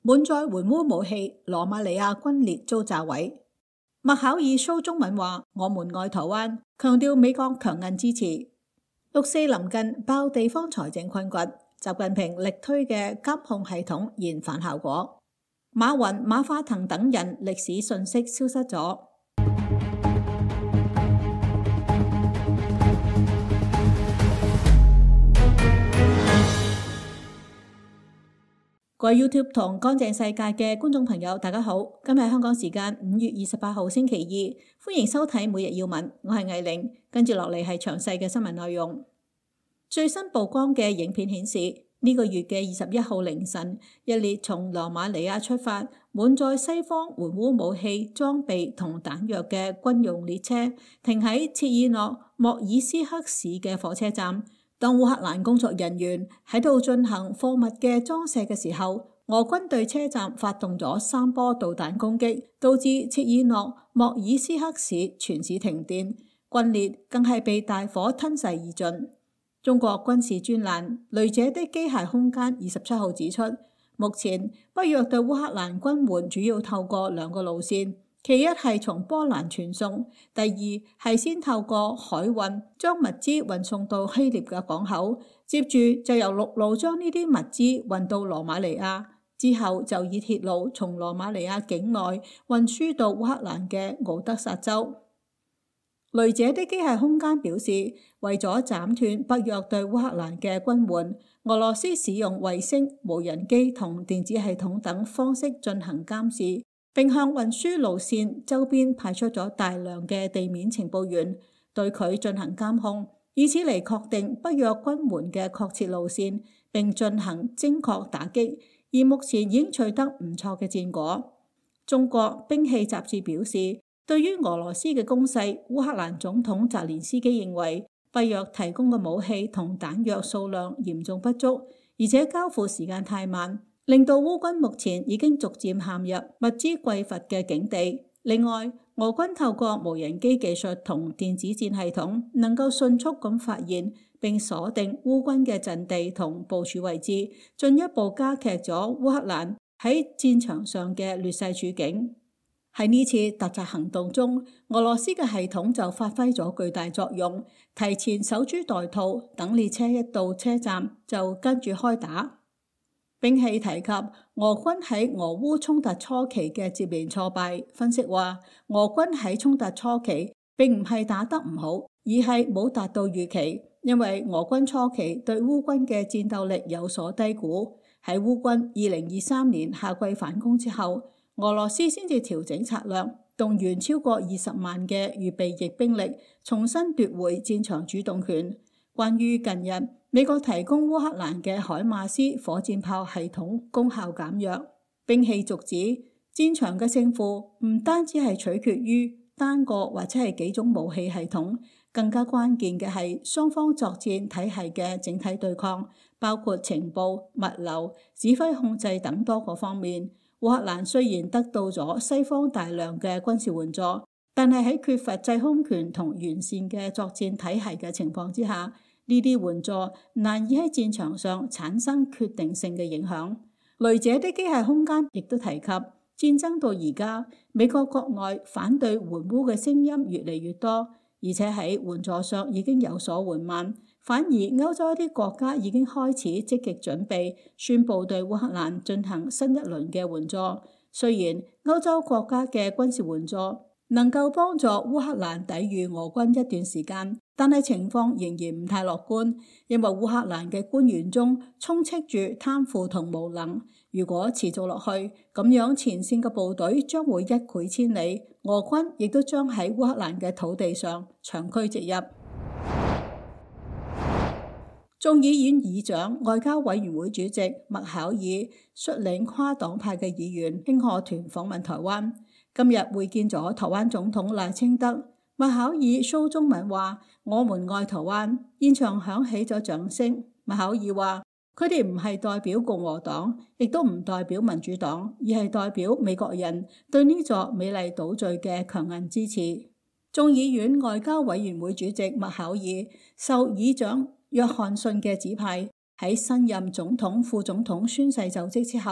滿載援烏武器，羅馬尼亞軍列遭炸毀。麥考爾 show 中文話：我們愛台灣，強調美國強硬支持。6.4臨近爆地方財政困局，習近平力推嘅監控系統現反效果。馬雲、馬化騰等人歷史訊息消失咗。各位 YouTube 同乾淨世界嘅觀眾朋友，大家好！今日香港時間5月28號星期二，歡迎收睇每日要聞，我係藝玲。跟住落嚟係詳細嘅新聞內容。最新曝光嘅影片顯示，呢個月嘅21號凌晨，一列從羅馬尼亞出發、滿載西方援烏武器、裝備同彈藥嘅軍用列車，停喺切爾諾莫爾斯克市嘅火車站。當烏克蘭工作人員喺度進行貨物嘅裝卸嘅時候，俄軍對車站發動咗3波導彈攻擊，導致切爾諾莫爾斯克市全市停電，軍列更係被大火吞噬而盡。中國軍事專欄《雷者的機械空間》27號指出，目前北約對烏克蘭軍援主要透過2個路線。其一係從波蘭傳送，第二係先透過海運將物資運送到希臘嘅港口，接住就由陸路將呢啲物資運到羅馬尼亞，之後就以鐵路從羅馬尼亞境內運輸到烏克蘭嘅敖德薩州。雷者的機械空間表示，為咗斬斷北約對烏克蘭嘅軍援，俄羅斯使用衛星、無人機同電子系統等方式進行監視，並向運輸路線周邊派出咗大量嘅地面情報員，對佢進行監控，以此嚟確定北約軍援嘅確切路線，並進行精確打擊。而目前已經取得唔錯嘅戰果。中國兵器雜誌表示，對於俄羅斯嘅攻勢，烏克蘭總統澤連斯基認為北約提供嘅武器同彈藥數量嚴重不足，而且交付時間太慢，令到烏軍目前已經逐漸陷入物資匱乏嘅境地。另外，俄軍透過無人機技術同電子戰系統，能夠迅速咁發現並鎖定烏軍嘅陣地同部署位置，進一步加劇咗烏克蘭喺戰場上嘅劣勢處境。喺呢次突襲行動中，俄羅斯嘅系統就發揮咗巨大作用，提前守株待兔，等列車一到車站就跟住開打。兵器提及俄軍喺俄烏衝突初期嘅接連挫敗，分析話俄軍喺衝突初期並唔係打得唔好，而係冇達到預期，因為俄軍初期對烏軍嘅戰鬥力有所低估。喺烏軍2023年夏季反攻之後，俄羅斯先至調整策略，動員超過20萬嘅預備役兵力，重新奪回戰場主動權。關於近日美國提供烏克蘭嘅海馬斯火箭炮系統功效減弱，兵器續指戰場嘅勝負唔單止係取決於單個或者係幾種武器系統，更加關鍵嘅係雙方作戰體系嘅整體對抗，包括情報、物流、指揮控制等多個方面。烏克蘭雖然得到咗西方大量嘅軍事援助，但係喺缺乏制空權同完善嘅作戰體系嘅情況之下，呢啲援助難以喺戰場上產生決定性嘅影響。雷者的機械空間亦都提及，戰爭到而家，美國國內反對援烏嘅聲音越嚟越多，而且喺援助上已經有所緩慢。反而歐洲一啲國家已經開始積極準備，宣布對烏克蘭進行新一輪嘅援助。雖然歐洲國家嘅軍事援助能夠幫助烏克蘭抵禦俄軍一段時間，但係情況仍然唔太樂觀，因為烏克蘭嘅官員中充斥住貪腐同無能。如果持續落去，咁樣前線嘅部隊將會一潰千里，俄軍亦都將喺烏克蘭嘅土地上長驅直入。眾議院議長、外交委員會主席麥考爾率領跨黨派嘅議員慶賀團訪問台灣，今日會見咗台灣總統賴清德。麥考爾 show 中文話：我們愛台灣，現場響起咗掌聲。麥考爾話：佢哋唔係代表共和黨，亦都唔代表民主黨，而係代表美國人對呢座美麗島嶼嘅強硬支持。眾議院外交委員會主席麥考爾受議長約翰遜嘅指派，喺新任總統、副總統宣誓就職之後，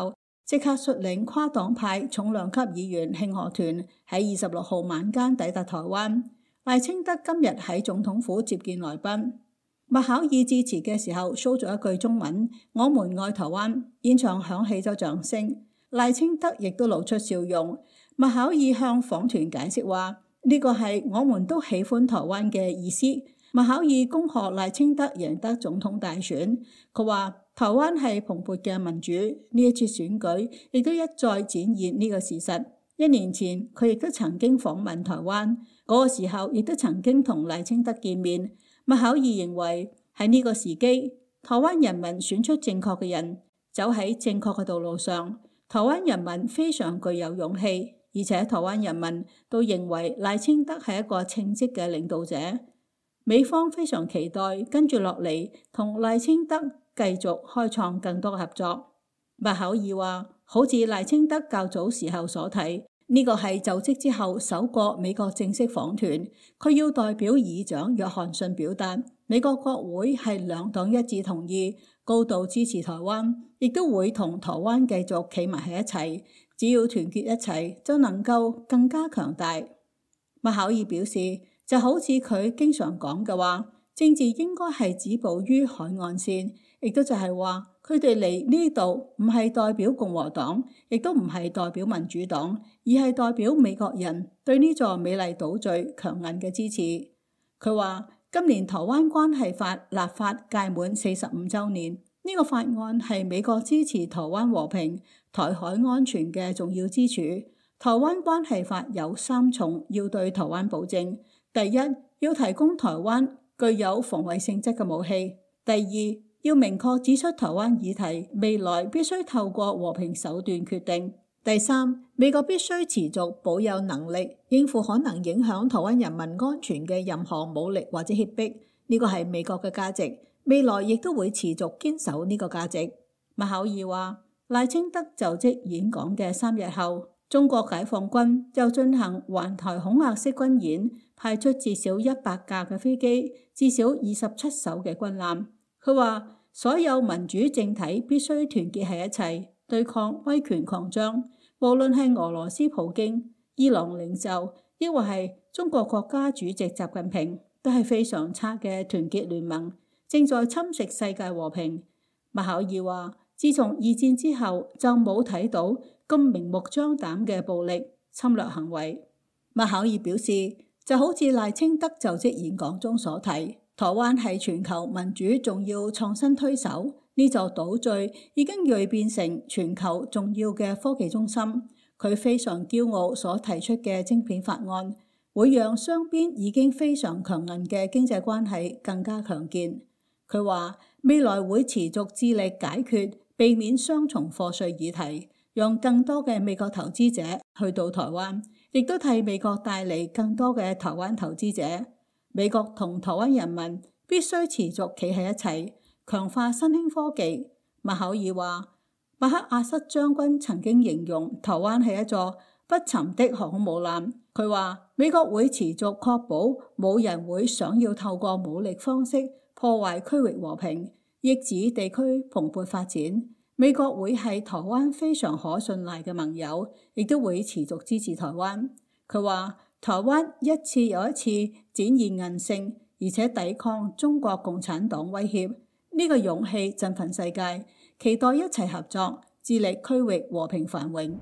即刻率領跨黨派重量級議員慶賀團喺26號晚間抵達台灣。賴清德今日喺總統府接見來賓。麥考爾致辭嘅時候 show 咗一句中文：我們愛台灣。現場響起咗掌聲。賴清德亦都露出笑容。麥考爾向訪團解釋話：呢個係我們都喜歡台灣嘅意思。麥考爾恭賀賴清德贏得總統大選。佢話台灣係蓬勃嘅民主，呢一次選舉亦都一再展現呢個事實。1年前佢亦都曾經訪問台灣，嗰個時候亦都曾經同賴清德見面。麥考爾認為喺呢個時機，台灣人民選出正確嘅人，走喺正確嘅道路上。台灣人民非常具有勇氣，而且台灣人民都認為賴清德係一個稱職嘅領導者。美方非常期待跟住落嚟同賴清德繼續開創更多嘅合作。麥考爾話：好似賴清德較早時候所睇，呢個係就職之後首個美國正式訪團，佢要代表議長約翰遜表達美國國會係兩黨一致同意，高度支持台灣，亦都會同台灣繼續企埋喺一齊。只要團結一齊，就能夠更加強大。麥考爾表示，就好似佢經常講嘅話，政治應該係止步於海岸線，亦都就係話佢哋嚟呢度唔係代表共和黨，亦都唔係代表民主黨，而係代表美國人對呢座美麗島嶼強硬嘅支持。佢話今年台灣關係法立法屆滿45週年，呢個法案係美國支持台灣和平、台海安全嘅重要支柱。台灣關係法有3重要對台灣保證：第一，要提供台灣具有防衛性質嘅武器；第二，要明確指出台灣議題未來必須透過和平手段決定；第三，美國必須持續保有能力應付可能影響台灣人民安全嘅任何武力或者脅迫。呢個係美國嘅價值，未來亦都會持續堅守呢個價值。麥考爾話，賴清德就職演講嘅3日後，中國解放軍就進行環台恐嚇式軍演，派出至少100架嘅飛機，至少27艘嘅軍艦。佢話所有民主政體必須團結喺一齊，對抗威權擴張。無論係俄羅斯普京、伊朗領袖，抑或係中國國家主席習近平，都係非常差嘅團結聯盟，正在侵蝕世界和平。麥考爾話，自從2戰之後就冇睇到咁明目張膽嘅暴力侵略行為。麥考爾表示，就好似賴清德就職演講中所提，台灣係全球民主重要創新推手，呢座島嶼已經銳變成全球重要嘅科技中心。佢非常驕傲所提出嘅晶片法案，會讓雙邊已經非常強硬嘅經濟關係更加強健。佢話未來會持續致力解決避免雙重課稅議題，讓更多嘅美國投資者去到台灣，亦都替美國帶嚟更多嘅台灣投資者。美國同台灣人民必須持續企喺一齊，強化新興科技。麥考爾話，麥克阿瑟將軍曾經形容台灣係一座不沉的航空母艦。佢話美國會持續確保冇人會想要透過武力方式破壞區域和平，抑制地區蓬勃發展。美國會係台灣非常可信賴嘅盟友，亦都會持續支持台灣。佢話台灣一次又一次展現韌性，而且抵抗中國共產黨威脅，呢個勇氣振奮世界，期待一齊合作，致力區域和平繁榮。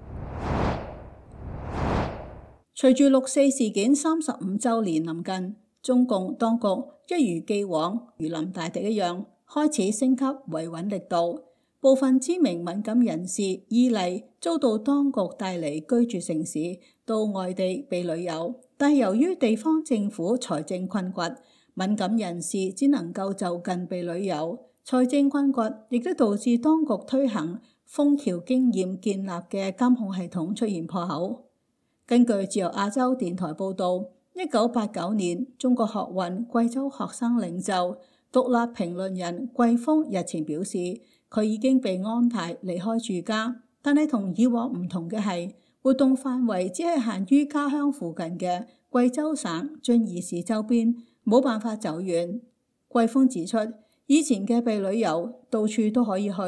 隨住6四事件35週年臨近，中共當局一如既往如臨大敵一樣，開始升級維穩力度。部分知名敏感人士依例遭到當局帶離居住城市，到外地被旅遊，但係由於地方政府財政困窘，敏感人士只能夠就近被旅遊。財政困窘亦都導致當局推行楓橋經驗建立嘅監控系統出現破口。根據自由亞洲電台報導，1989年中國學運貴州學生領袖、獨立評論人季峰日前表示，佢已經被安排離開住家，但係同以往唔同嘅係，活動範圍只係限於家鄉附近嘅貴州省遵義市周邊，冇辦法走遠。季峰指出，以前嘅被旅遊到處都可以去，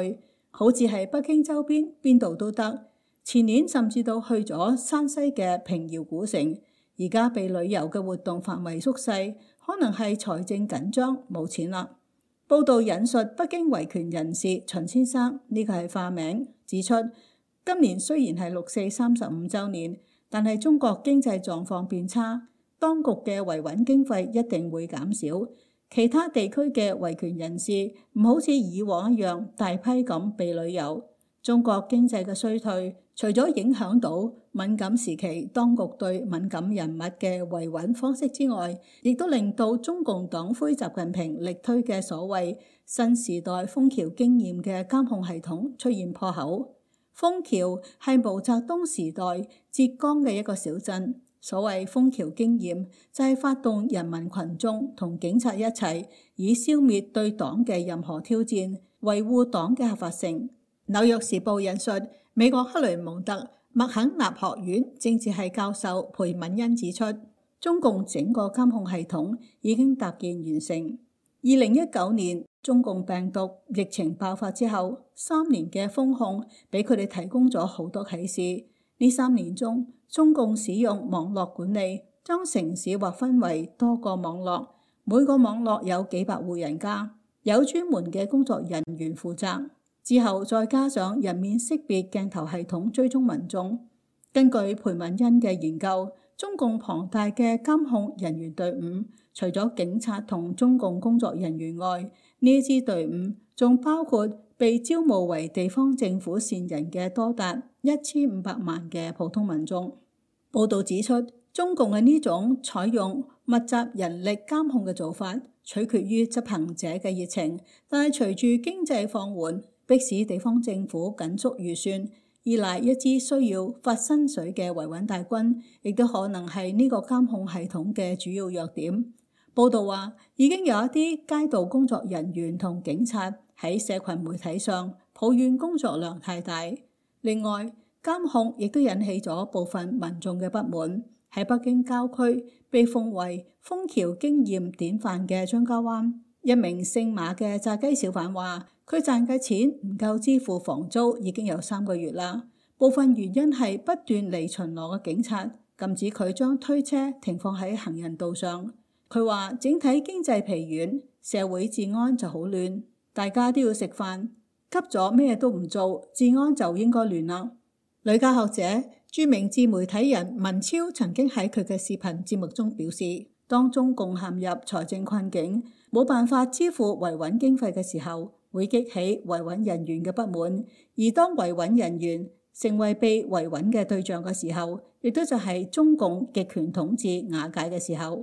好似係北京周邊邊度都得。前年甚至到去咗山西嘅平遙古城，而家被旅遊嘅活動範圍縮細，可能係財政緊張冇錢啦。報道引述北京維權人士秦先生，呢個係化名，指出今年雖然係6·4·35週年，但係中國經濟狀況變差，當局嘅維穩經費一定會減少。其他地區嘅維權人士唔好似以往一樣大批咁被旅遊。中國經濟嘅衰退，除咗影響到敏感時期當局對敏感人物嘅維穩方式之外，亦都令到中共黨魁習近平力推嘅所謂新時代楓橋經驗嘅監控系統出現破口。楓橋係毛澤東時代浙江嘅一個小鎮，所謂楓橋經驗就係發動人民群眾同警察一齊，以消滅對黨嘅任何挑戰，維護黨嘅合法性。紐約時報引述美國克雷蒙特麥肯納學院政治系教授裴敏恩指出，中共整個監控系統已經搭建完成。2019年中共病毒疫情爆發之後，3年嘅封控俾佢哋提供咗好多啟示。呢3年中，中共使用網絡管理，將城市劃分為多個網絡，每個網絡有幾百戶人家，有專門嘅工作人員負責。之後再加上人面識別鏡頭系統追蹤民眾。根據裴敏恩嘅研究，中共龐大嘅監控人員隊伍，除咗警察同中共工作人員外，呢支隊伍仲包括被招募為地方政府線人嘅多達1500萬嘅普通民眾。報導指出，中共嘅呢種採用密集人力監控嘅做法，取決於執行者嘅熱情，但係隨住經濟放緩，迫使地方政府緊縮預算，依賴一支需要發薪水嘅維穩大軍，亦都可能係呢個監控系統嘅主要弱點。報道話，已經有一啲街道工作人員同警察喺社群媒體上抱怨工作量太大。另外，監控亦都引起咗部分民眾嘅不滿。喺北京郊區被奉為楓橋經驗典範嘅張家灣，一名姓馬嘅炸雞小販話，佢賺嘅錢唔夠支付房租已經有3個月啦。部分原因係不斷嚟巡邏嘅警察禁止佢將推車停放喺行人道上。佢話整體經濟疲軟，社會治安就好亂，大家都要食飯，急咗咩都唔做，治安就應該亂啦。女教學者、著名自媒體人文超曾經喺佢嘅視頻節目中表示，當中共陷入財政困境，冇辦法支付維穩經費嘅時候，會激起維穩人員嘅不滿，而當維穩人員成為被維穩嘅對象嘅時候，亦都就係中共極權統治瓦解嘅時候。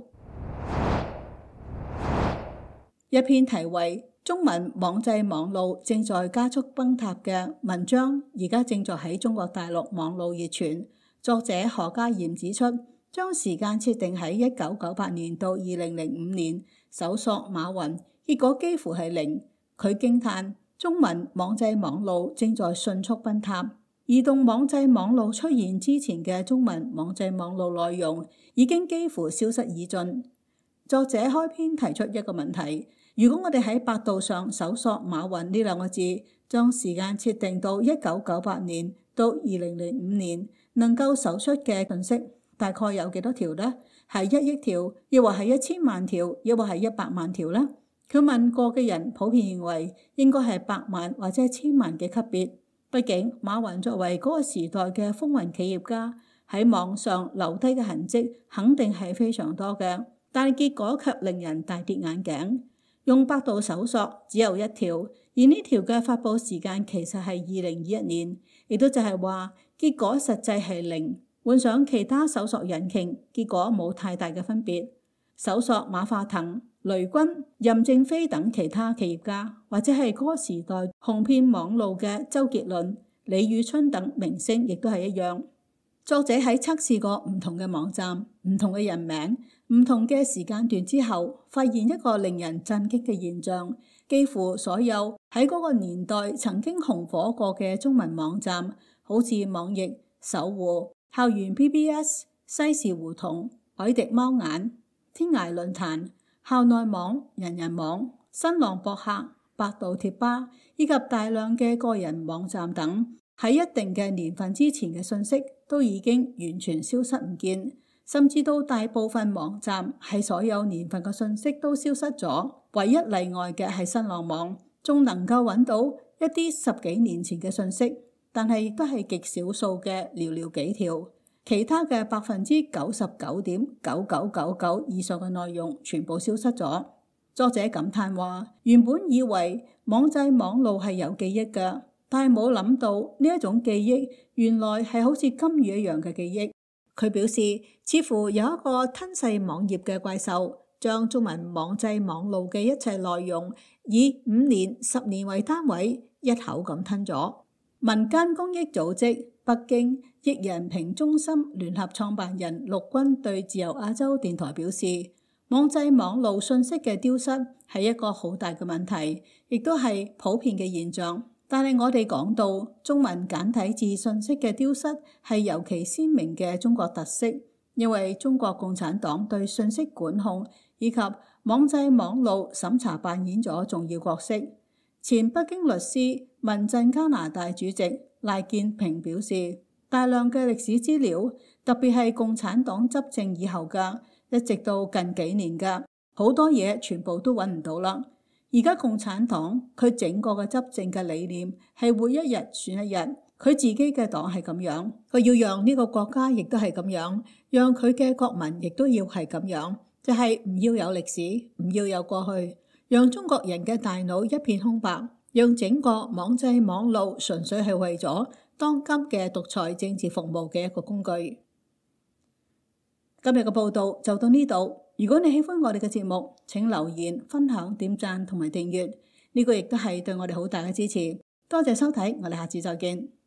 一篇題為《中文網際網路正在加速崩塌》嘅文章，而家正在喺中國大陸網路熱傳。作者何家炎指出，將時間設定喺1998年到2005年，搜索馬雲，結果幾乎係0。佢驚嘆中文網際網路正在迅速崩塌。移動網際網路出現之前嘅中文網際網路內容已經幾乎消失殆盡。作者開篇提出一個問題：如果我哋喺百度上搜索馬雲呢2個字，將時間設定到1998年到2005年，能夠搜出嘅信息大概有幾多條呢？係1億條，亦或係1000萬條，亦或係100萬條呢？佢問過嘅人普遍認為應該係100萬或者1000萬嘅級別。畢竟馬雲作為嗰個時代嘅風雲企業家，喺網上留低嘅痕跡肯定係非常多嘅，但係結果卻令人大跌眼鏡。用百度搜索只有1條，而呢條嘅發佈時間其實係2021年，亦都就係話結果實際係0。換上其他搜索引擎，結果冇太大嘅分別。搜索馬化騰、雷軍、任正非等其他企業家，或者係嗰個時代紅遍網路嘅周杰倫、李宇春等明星，亦都係一樣。作者喺測試過唔同嘅網站、唔同嘅人名、唔同嘅時間段之後，發現一個令人震驚嘅現象：幾乎所有喺嗰個年代曾經紅火過嘅中文網站，好似網易、搜狐、校園 BBS、西視胡同、海迪貓眼、天涯論壇、校內網、人人網、新浪博客、 百度貼吧以及大量嘅個人網站等，喺一定嘅年份之前嘅信息都已經完全消失唔見，甚至到大部分網站係所有年份嘅信息都消失咗，唯一例外嘅係新浪網，仲能夠揾到一啲10幾年前嘅信息，但係都係極少數嘅寥寥幾條，其他嘅99.9999%以上嘅內容全部消失咗。作者感嘆話：原本以為網際網路係有記憶嘅，但係冇諗到呢一種記憶原來係好似金魚一樣嘅記憶。佢表示，似乎有一個吞噬網頁嘅怪獸，將中文網際網路嘅一切內容以5年、10年為單位，一口咁吞咗。民間公益組織北京益人平中心聯合創辦人陸軍對自由亞洲電台表示，網際網路信息嘅丟失係一個好大嘅問題，亦都係普遍嘅現象。但係我哋講到中文簡體字信息嘅丟失係尤其鮮明嘅中國特色，因為中國共產黨對信息管控以及網際網路審查扮演咗重要角色。前北京律師、民陣加拿大主席賴建平表示，大量嘅歷史資料，特別係共產黨執政以後嘅，一直到近幾年嘅好多嘢全部都揾唔到啦。而家共產黨佢整個嘅執政嘅理念係活一日算一日，佢自己嘅黨係咁樣，佢要讓呢個國家亦都係咁樣，讓佢嘅國民亦都要係咁樣，就係唔要有歷史，唔要有過去，讓中國人嘅大腦一片空白，讓整個網際網路純粹係為咗當今嘅獨裁政治服務嘅一個工具。今日嘅報道就到呢度。如果你喜歡我哋嘅節目，請留言、分享、點讚同埋訂閱，呢個亦都係對我哋好大嘅支持。多謝收睇，我哋下次再見。